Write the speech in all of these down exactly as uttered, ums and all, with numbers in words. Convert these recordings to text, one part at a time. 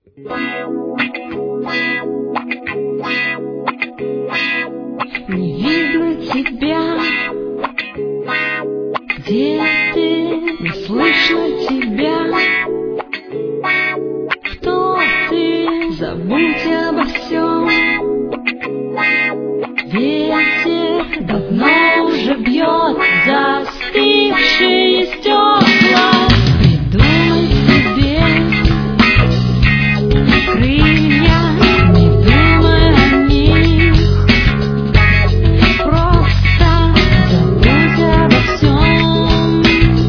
Не видно тебя, где ты, не слышно тебя. Кто ты, забудь обо всем. Ветер давно уже бьет застывшие стекла. Придумай себе крылья, не думай о них. Просто забудь обо всем.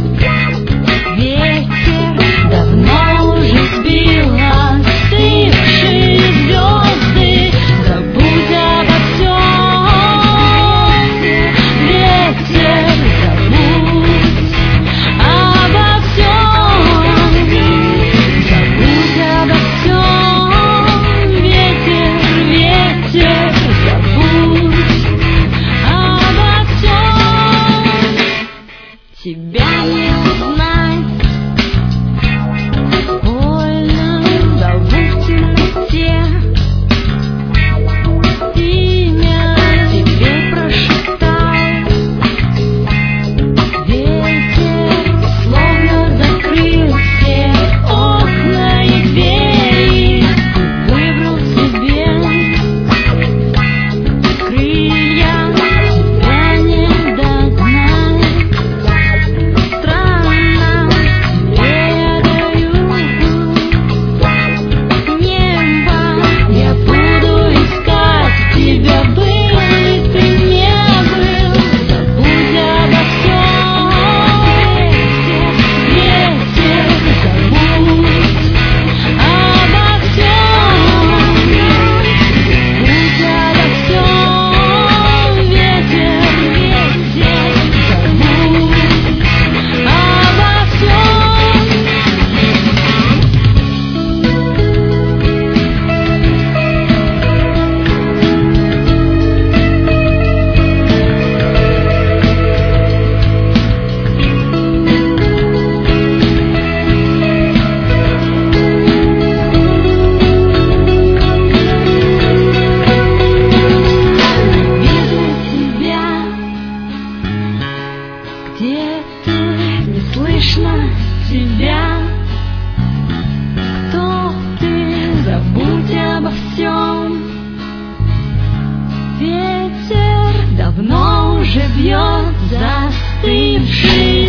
Ветер давно уже сбил остывшие звезды. Забудь обо всем. Ветер, забудь обо всем. Забудь обо всем. Ветер, ветер, забудь обо всем. Тебя не узнать, больно зову в темноте. Имя тебе прошептал ветер, словно закрыл все окна и двери. Ты выбрал себе крылья, тебя не догнать. Странно, тебе я даю небо. Я буду искать тебя, был ли ты не был. Забудь обо всем. Ветер, забудь обо всем. Забудь обо всем. Ветер, ветер, забудь обо всем. Вижу тебя, где ты, не слышно тебя. Кто ты, забудь обо всем. Ветер давно уже бьет застывшие